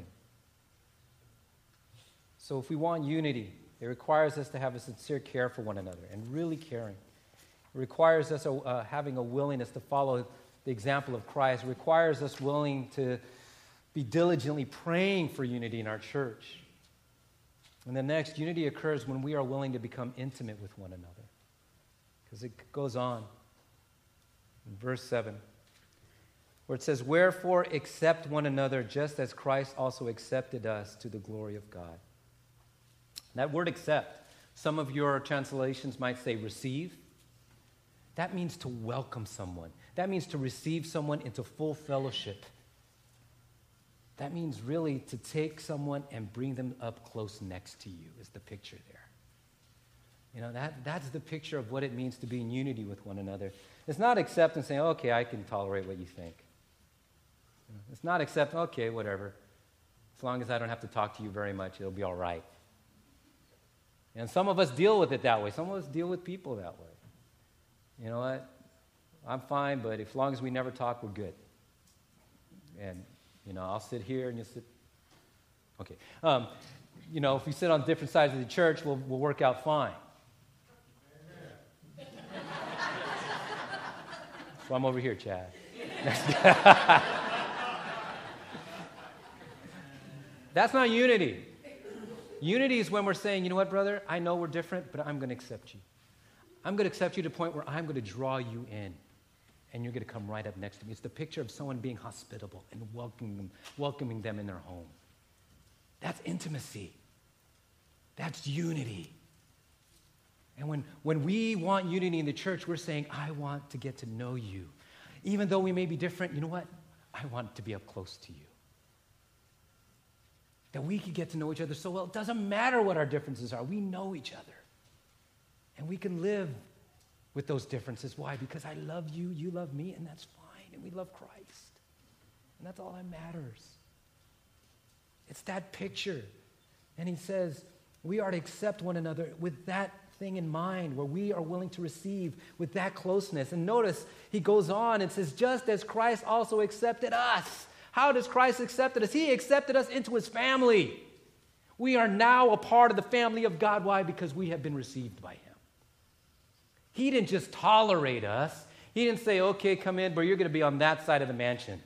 So if we want unity, it requires us to have a sincere care for one another and really caring. It requires us having a willingness to follow the example of Christ. It requires us willing to be diligently praying for unity in our church. And the next, unity occurs when we are willing to become intimate with one another. Because it goes on in verse 7, where it says, "Wherefore accept one another just as Christ also accepted us to the glory of God." That word accept, some of your translations might say receive. That means to welcome someone. That means to receive someone into full fellowship. That means really to take someone and bring them up close next to you is the picture there. You know, that's the picture of what it means to be in unity with one another. It's not accept and saying, okay, I can tolerate what you think. It's not accept, okay, whatever. As long as I don't have to talk to you very much, it'll be all right. And some of us deal with it that way. Some of us deal with people that way. You know what? I'm fine, but as long as we never talk, we're good. And, you know, I'll sit here and you'll sit. Okay. You know, if we sit on different sides of the church, we'll work out fine. So I'm over here, Chad. That's not unity. Unity is when we're saying, you know what, brother? I know we're different, but I'm going to accept you. I'm going to accept you to the point where I'm going to draw you in, and you're going to come right up next to me. It's the picture of someone being hospitable and welcoming them in their home. That's intimacy. That's unity. And when we want unity in the church, we're saying, I want to get to know you. Even though we may be different, you know what? I want to be up close to you. That we can get to know each other so well. It doesn't matter what our differences are. We know each other. And we can live with those differences. Why? Because I love you, you love me, and that's fine. And we love Christ. And that's all that matters. It's that picture. And he says, we are to accept one another with that thing in mind, where we are willing to receive with that closeness. And notice, he goes on and says, just as Christ also accepted us. How does Christ accept us? He accepted us into his family. We are now a part of the family of God. Why? Because we have been received by him. He didn't just tolerate us. He didn't say, okay, come in, but you're going to be on that side of the mansion.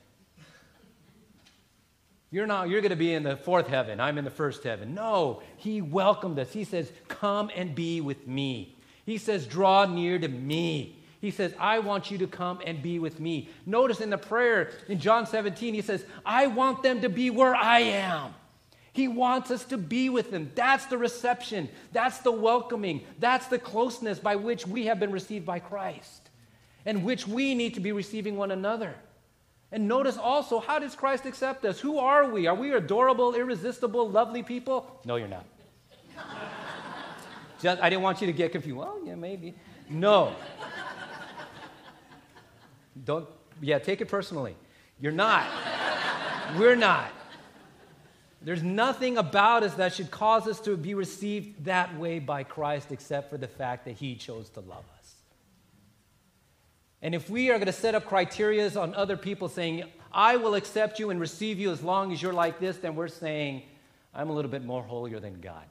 You're going to be in the fourth heaven. I'm in the first heaven. No, he welcomed us. He says, come and be with me. He says, draw near to me. He says, I want you to come and be with me. Notice in the prayer in John 17, he says, I want them to be where I am. He wants us to be with him. That's the reception. That's the welcoming. That's the closeness by which we have been received by Christ, and which we need to be receiving one another. And notice also, how does Christ accept us? Who are we? Are we adorable, irresistible, lovely people? No, you're not. I didn't want you to get confused. Well, yeah, maybe. No. Take it personally. You're not. We're not. There's nothing about us that should cause us to be received that way by Christ except for the fact that he chose to love us. And if we are going to set up criteria on other people saying, I will accept you and receive you as long as you're like this, then we're saying, I'm a little bit more holier than God.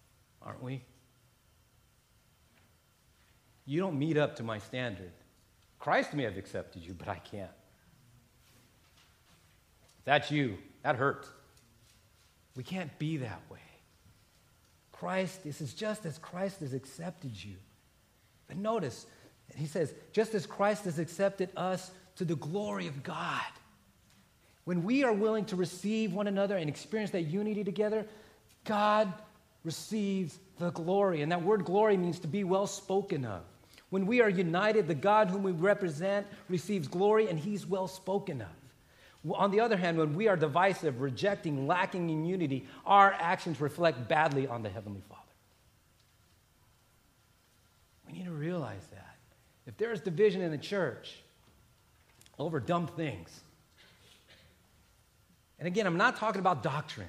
Aren't we? You don't meet up to my standard. Christ may have accepted you, but I can't. That's you. That hurts. We can't be that way. This is just as Christ has accepted you. But notice, he says, just as Christ has accepted us to the glory of God. When we are willing to receive one another and experience that unity together, God receives the glory. And that word glory means to be well spoken of. When we are united, the God whom we represent receives glory, and he's well spoken of. On the other hand, when we are divisive, rejecting, lacking in unity, our actions reflect badly on the Heavenly Father. We need to realize that. If there is division in the church over dumb things, and again, I'm not talking about doctrine.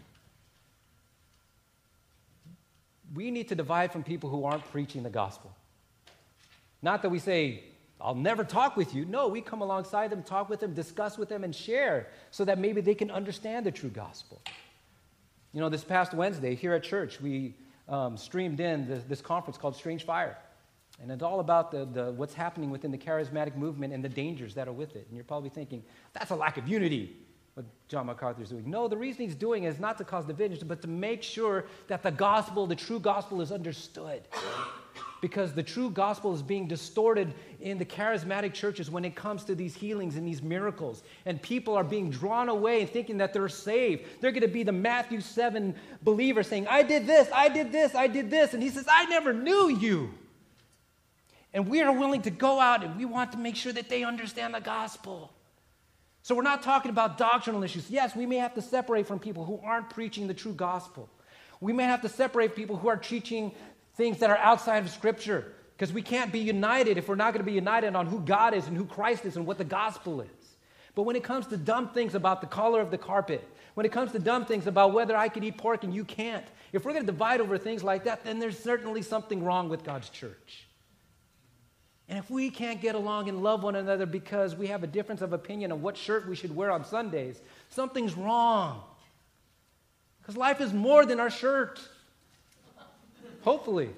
We need to divide from people who aren't preaching the gospel. Not that we say, I'll never talk with you. No, we come alongside them, talk with them, discuss with them, and share so that maybe they can understand the true gospel. You know, this past Wednesday here at church, we streamed in this conference called Strange Fire. And it's all about the what's happening within the charismatic movement and the dangers that are with it. And you're probably thinking, that's a lack of unity, what John MacArthur's doing. No, the reason he's doing it is not to cause division, but to make sure that the gospel, the true gospel, is understood. Because the true gospel is being distorted in the charismatic churches when it comes to these healings and these miracles. And people are being drawn away and thinking that they're saved. They're going to be the Matthew 7 believer saying, I did this, I did this, I did this. And he says, I never knew you. And we are willing to go out and we want to make sure that they understand the gospel. So we're not talking about doctrinal issues. Yes, we may have to separate from people who aren't preaching the true gospel. We may have to separate people who are teaching things that are outside of Scripture, because we can't be united if we're not going to be united on who God is and who Christ is and what the gospel is. But when it comes to dumb things about the color of the carpet, when it comes to dumb things about whether I can eat pork and you can't, if we're going to divide over things like that, then there's certainly something wrong with God's church. And if we can't get along and love one another because we have a difference of opinion on what shirt we should wear on Sundays, something's wrong. Because life is more than our shirt. Hopefully.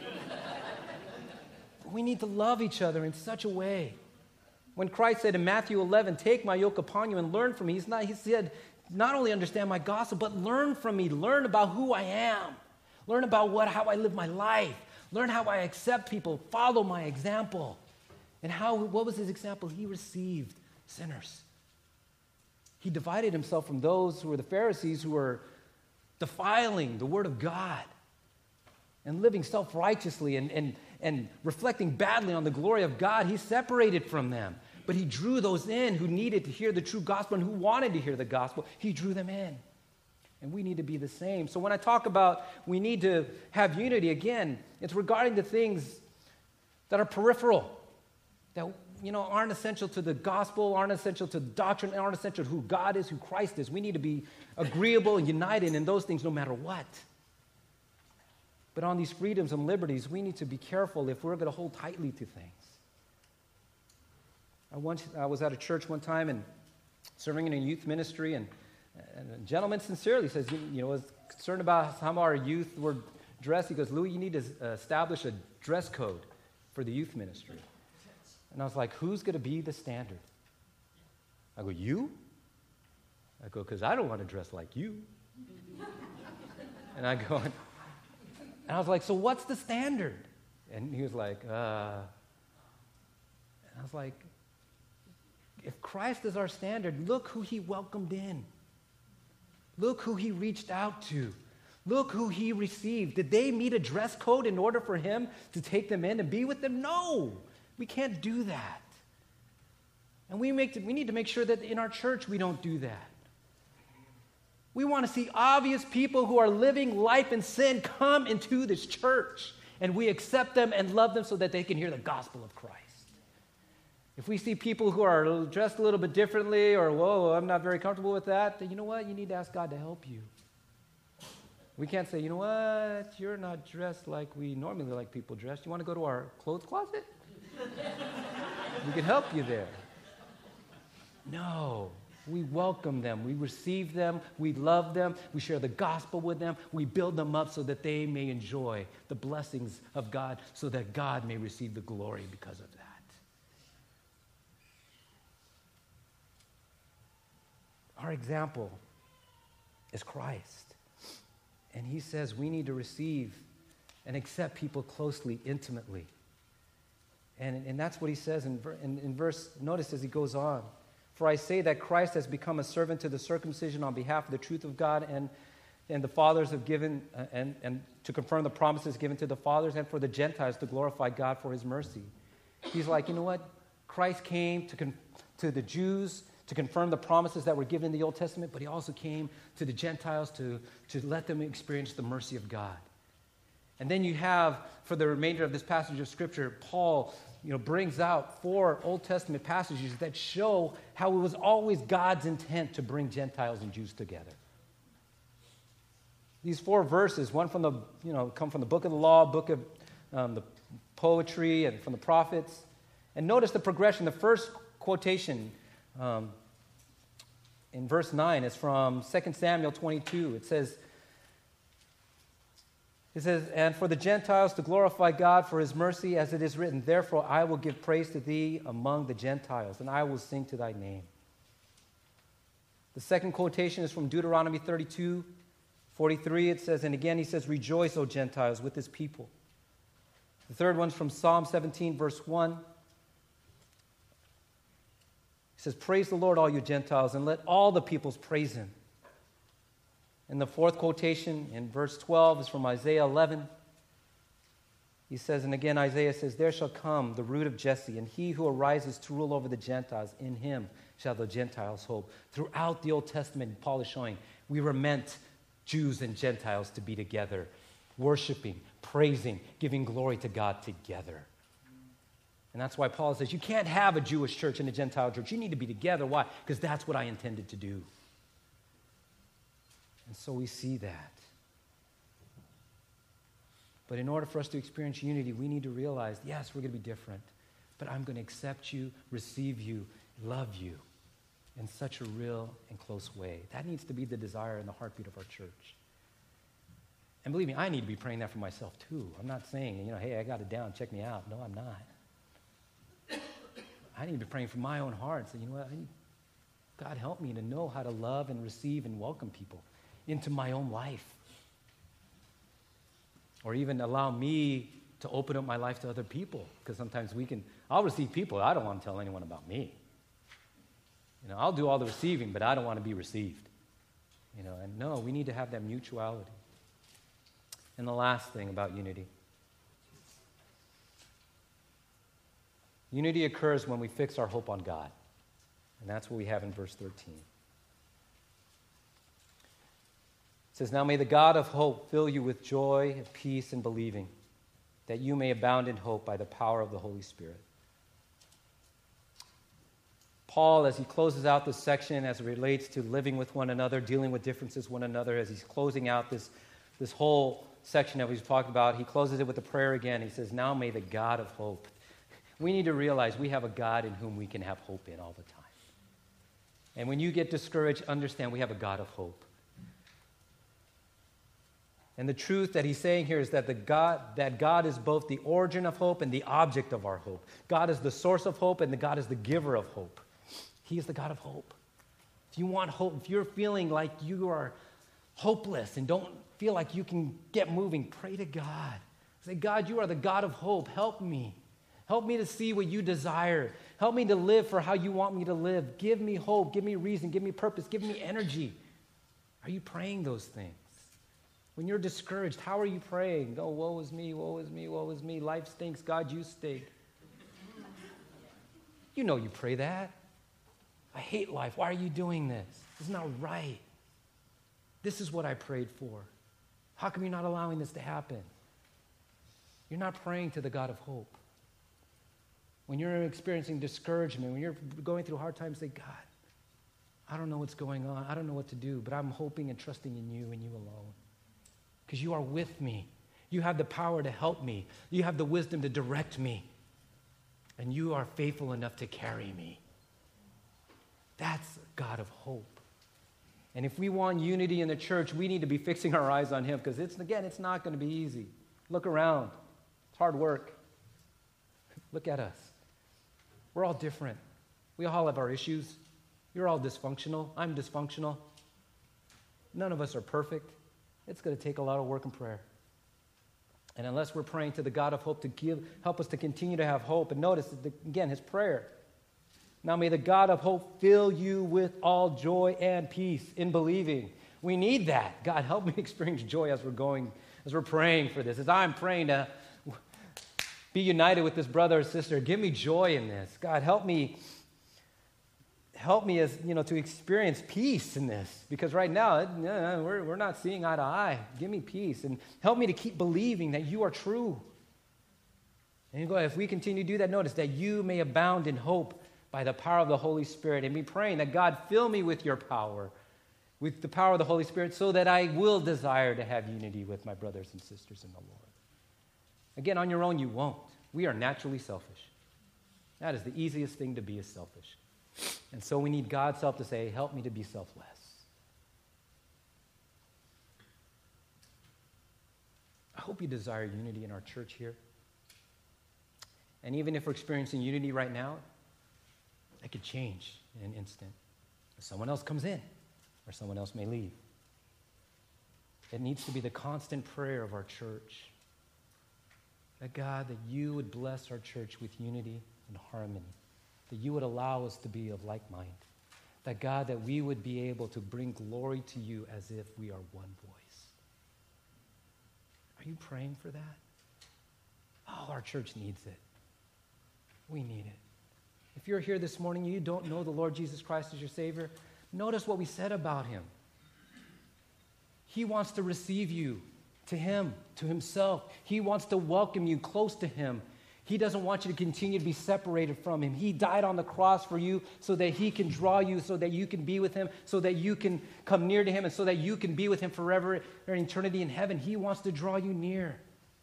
But we need to love each other in such a way. When Christ said in Matthew 11, take my yoke upon you and learn from me, he said, not only understand my gospel, but learn from me. Learn about who I am. Learn about how I live my life. Learn how I accept people. Follow my example. And what was his example? He received sinners. He divided himself from those who were the Pharisees, who were defiling the word of God and living self-righteously and reflecting badly on the glory of God. He separated from them. But he drew those in who needed to hear the true gospel and who wanted to hear the gospel. He drew them in. And we need to be the same. So when I talk about we need to have unity, again, it's regarding the things that are peripheral, that aren't essential to the gospel, aren't essential to doctrine, aren't essential to who God is, who Christ is. We need to be agreeable and united in those things no matter what. But on these freedoms and liberties, we need to be careful if we're going to hold tightly to things. I was at a church one time and serving in a youth ministry, and a gentleman sincerely says, was concerned about how our youth were dressed. He goes, Louis, you need to establish a dress code for the youth ministry. And I was like, who's going to be the standard? I go, you? I go, because I don't want to dress like you. And I was like, so what's the standard? And he was like, And I was like, if Christ is our standard, look who he welcomed in. Look who he reached out to. Look who he received. Did they meet a dress code in order for him to take them in and be with them? No, we can't do that. And we need to make sure that in our church we don't do that. We want to see obvious people who are living life in sin come into this church, and we accept them and love them so that they can hear the gospel of Christ. If we see people who are dressed a little bit differently, or, whoa, I'm not very comfortable with that, then you know what? You need to ask God to help you. We can't say, you know what? You're not dressed like we normally like people dressed. You want to go to our clothes closet? We can help you there. No. We welcome them. We receive them. We love them. We share the gospel with them. We build them up so that they may enjoy the blessings of God, so that God may receive the glory because of that. Our example is Christ. And he says we need to receive and accept people closely, intimately. And that's what he says in verse, notice as he goes on. For I say that Christ has become a servant to the circumcision on behalf of the truth of God, and the fathers have given, and to confirm the promises given to the fathers, and for the Gentiles to glorify God for his mercy. He's like, you know what? Christ came to the Jews to confirm the promises that were given in the Old Testament, but he also came to the Gentiles to let them experience the mercy of God. And then you have, for the remainder of this passage of Scripture, Paul brings out 4 Old Testament passages that show how it was always God's intent to bring Gentiles and Jews together. These 4 verses, one from come from the book of the law, book of the poetry, and from the prophets. And notice the progression. The first quotation in verse 9 is from 2 Samuel 22. It says, and for the Gentiles to glorify God for his mercy, as it is written, therefore I will give praise to thee among the Gentiles, and I will sing to thy name. The second quotation is from Deuteronomy 32:43. It says, and again he says, rejoice, O Gentiles, with his people. The third one's from Psalm 17, verse 1. He says, praise the Lord, all you Gentiles, and let all the peoples praise him. And the fourth quotation in verse 12 is from Isaiah 11. He says, and again Isaiah says, there shall come the root of Jesse, and he who arises to rule over the Gentiles, in him shall the Gentiles hope. Throughout the Old Testament, Paul is showing we were meant, Jews and Gentiles, to be together, worshiping, praising, giving glory to God together. And that's why Paul says you can't have a Jewish church and a Gentile church. You need to be together. Why? Because that's what I intended to do. And so we see that. But in order for us to experience unity, we need to realize, yes, we're going to be different, but I'm going to accept you, receive you, love you in such a real and close way. That needs to be the desire and the heartbeat of our church. And believe me, I need to be praying that for myself too. I'm not saying, hey, I got it down, check me out. No, I'm not. I need to be praying for my own heart. So, God, help me to know how to love and receive and welcome people into my own life. Or even allow me to open up my life to other people. Because sometimes I'll receive people, I don't want to tell anyone about me. I'll do all the receiving, but I don't want to be received. And no, we need to have that mutuality. And the last thing about unity. Unity occurs when we fix our hope on God. And that's what we have in verse 13. It says, now may the God of hope fill you with joy and peace in believing, that you may abound in hope by the power of the Holy Spirit. Paul, as he closes out this section as it relates to living with one another, dealing with differences with one another, as he's closing out this whole section that we've talked about, he closes it with a prayer again. He says, now may the God of hope. We need to realize we have a God in whom we can have hope in all the time. And when you get discouraged, understand we have a God of hope. And the truth that he's saying here is that God is both the origin of hope and the object of our hope. God is the source of hope, and God is the giver of hope. He is the God of hope. If you want hope, if you're feeling like you are hopeless and don't feel like you can get moving, pray to God. Say, God, you are the God of hope. Help me. Help me to see what you desire. Help me to live for how you want me to live. Give me hope. Give me reason. Give me purpose. Give me energy. Are you praying those things? When you're discouraged, how are you praying? Oh, woe is me, woe is me, woe is me. Life stinks. God, you stink. You know you pray that. I hate life. Why are you doing this? This is not right. This is what I prayed for. How come you're not allowing this to happen? You're not praying to the God of hope. When you're experiencing discouragement, when you're going through hard times, say, God, I don't know what's going on. I don't know what to do, but I'm hoping and trusting in you and you alone. Because you are with me. You have the power to help me. You have the wisdom to direct me. And you are faithful enough to carry me. That's a God of hope. And if we want unity in the church, we need to be fixing our eyes on him, because it's not going to be easy. Look around. It's hard work. Look at us. We're all different. We all have our issues. You're all dysfunctional. I'm dysfunctional. None of us are perfect. It's going to take a lot of work and prayer. And unless we're praying to the God of hope to help us to continue to have hope, and notice, again, his prayer. Now may the God of hope fill you with all joy and peace in believing. We need that. God, help me experience joy as we're praying for this, as I'm praying to be united with this brother or sister. Give me joy in this. God, help me as to experience peace in this, because right now we're not seeing eye to eye. Give me peace and help me to keep believing that you are true. And if we continue to do that, notice that you may abound in hope by the power of the Holy Spirit, and be praying that God fill me with your power, with the power of the Holy Spirit, so that I will desire to have unity with my brothers and sisters in the Lord. Again, on your own you won't. We are naturally selfish. That is the easiest thing to be, is selfish. And so we need God's help to say, help me to be selfless. I hope you desire unity in our church here. And even if we're experiencing unity right now, that could change in an instant. Someone else comes in, or someone else may leave. It needs to be the constant prayer of our church. That God, that you would bless our church with unity and harmony. That you would allow us to be of like mind. That God, that we would be able to bring glory to you as if we are one voice. Are you praying for that? Oh, our church needs it. We need it. If you're here this morning and you don't know the Lord Jesus Christ as your Savior, notice what we said about him. He wants to receive you to him, to himself. He wants to welcome you close to him. He doesn't want you to continue to be separated from him. He died on the cross for you so that he can draw you, so that you can be with him, so that you can come near to him, and so that you can be with him forever or in eternity in heaven. He wants to draw you near.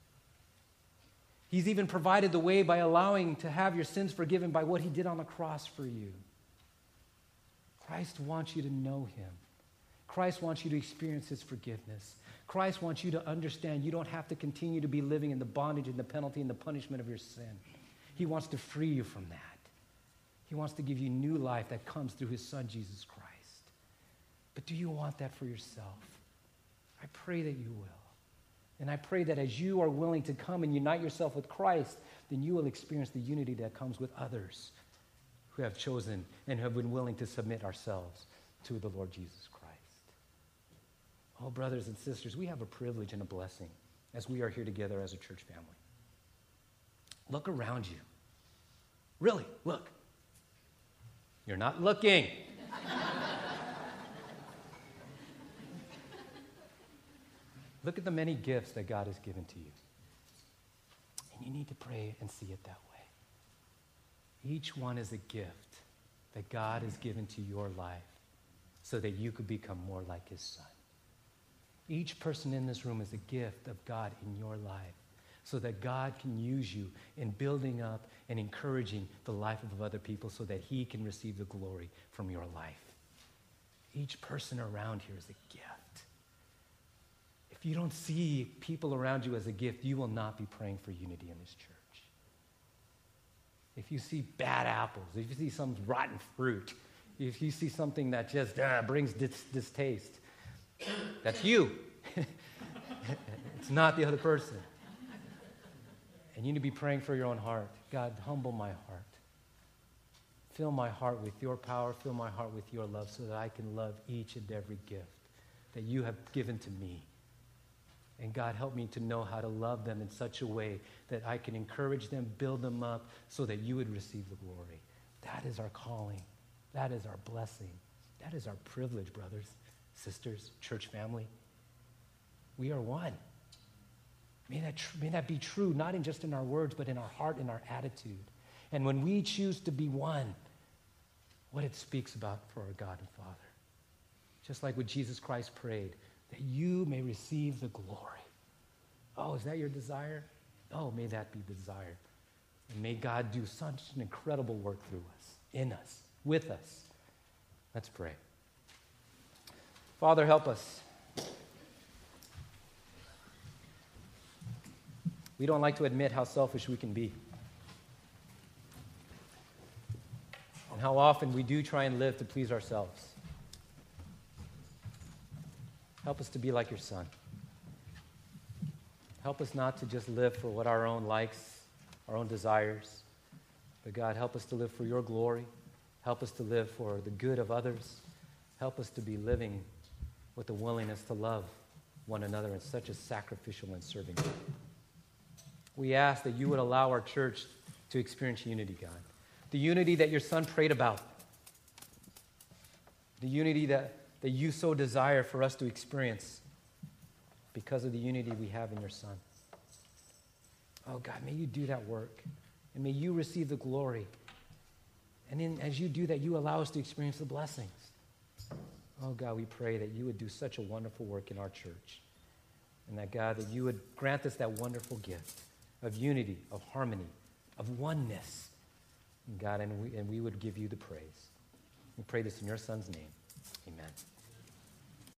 He's even provided the way by allowing to have your sins forgiven by what he did on the cross for you. Christ wants you to know him. Christ wants you to experience his forgiveness. Christ wants you to understand you don't have to continue to be living in the bondage and the penalty and the punishment of your sin. He wants to free you from that. He wants to give you new life that comes through his Son, Jesus Christ. But do you want that for yourself? I pray that you will. And I pray that as you are willing to come and unite yourself with Christ, then you will experience the unity that comes with others who have chosen and have been willing to submit ourselves to the Lord Jesus Christ. Oh, brothers and sisters, we have a privilege and a blessing as we are here together as a church family. Look around you. Really, look. You're not looking. Look at the many gifts that God has given to you. And you need to pray and see it that way. Each one is a gift that God has given to your life so that you could become more like his Son. Each person in this room is a gift of God in your life so that God can use you in building up and encouraging the life of other people so that he can receive the glory from your life. Each person around here is a gift. If you don't see people around you as a gift, you will not be praying for unity in this church. If you see bad apples, if you see some rotten fruit, if you see something that just brings distaste, that's you. It's not the other person. And you need to be praying for your own heart. God, humble my heart. Fill my heart with your power. Fill my heart with your love so that I can love each and every gift that you have given to me. And God, help me to know how to love them in such a way that I can encourage them, build them up so that you would receive the glory. That is our calling. That is our blessing. That is our privilege, brothers, sisters, church family. We are one. May that be true, not just in our words, but in our heart and our attitude. And when we choose to be one, what it speaks about for our God and Father. Just like what Jesus Christ prayed, that you may receive the glory. Oh, is that your desire? Oh, may that be the desire. And may God do such an incredible work through us, in us, with us. Let's pray. Father, help us. We don't like to admit how selfish we can be. and how often we do try and live to please ourselves. Help us to be like your Son. Help us not to just live for what our own likes, our own desires, but God, help us to live for your glory. Help us to live for the good of others. Help us to be living with a willingness to love one another in such a sacrificial and serving way. We ask that you would allow our church to experience unity, God. The unity that your Son prayed about. The unity that you so desire for us to experience because of the unity we have in your Son. Oh, God, may you do that work. And may you receive the glory. And then as you do that, you allow us to experience the blessings. Oh, God, we pray that you would do such a wonderful work in our church. And that, God, that you would grant us that wonderful gift of unity, of harmony, of oneness. And God, and we would give you the praise. We pray this in your Son's name. Amen.